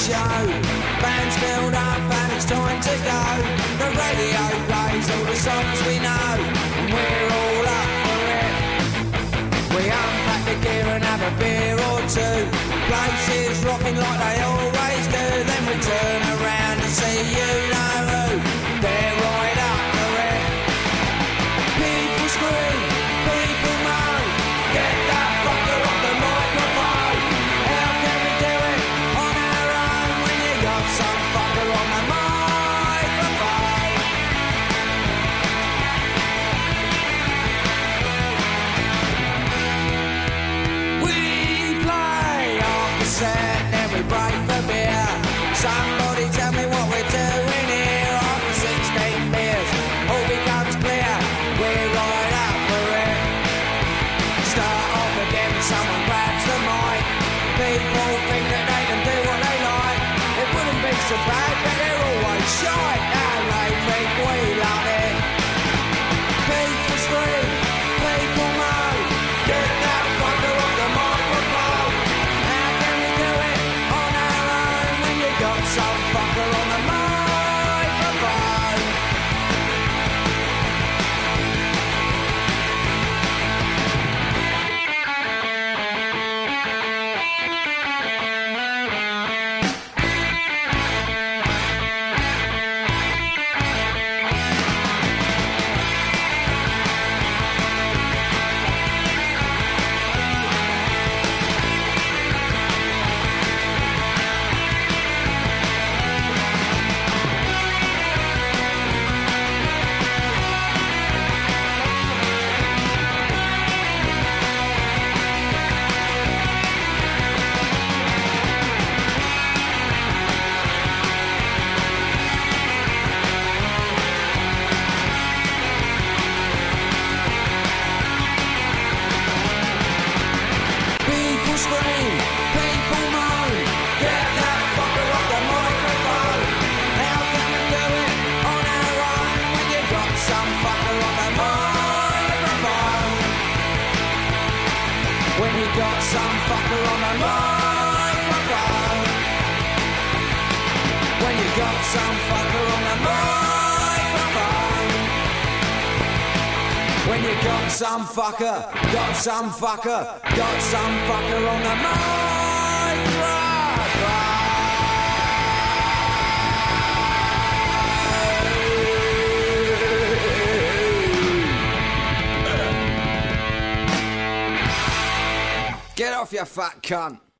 show. Band's filled up and it's time to go. The radio plays all the songs we know, and we're all up for it. We unpack the gear and have a beer or two. Places rocking like they always do. Then we turn around and see you know who. They're right up for it. People scream, people moan. Get that fucker off the microphone. How can we do it on our own when you got some fucker on the microphone? We play off the set, then we break for beer. Somebody tell me what we're doing here. After 16 beers, all becomes clear. We're right up for it. Start off again, someone grabs the mic. People think that they can do what they like. It wouldn't be so bad, but they're always shy. And they think we love it. People scream, people moan. Get that fucker off the microphone. How can we do it on our own when you got some fucker on the microphone? People scream, people moan. Get that fucker off the microphone. How can we do it on our own when you got some fucker on the microphone? When you got some fucker on the microphone. When you got some fucker on the microphone. When you got some fucker on the microphone. Get off, you fat cunt.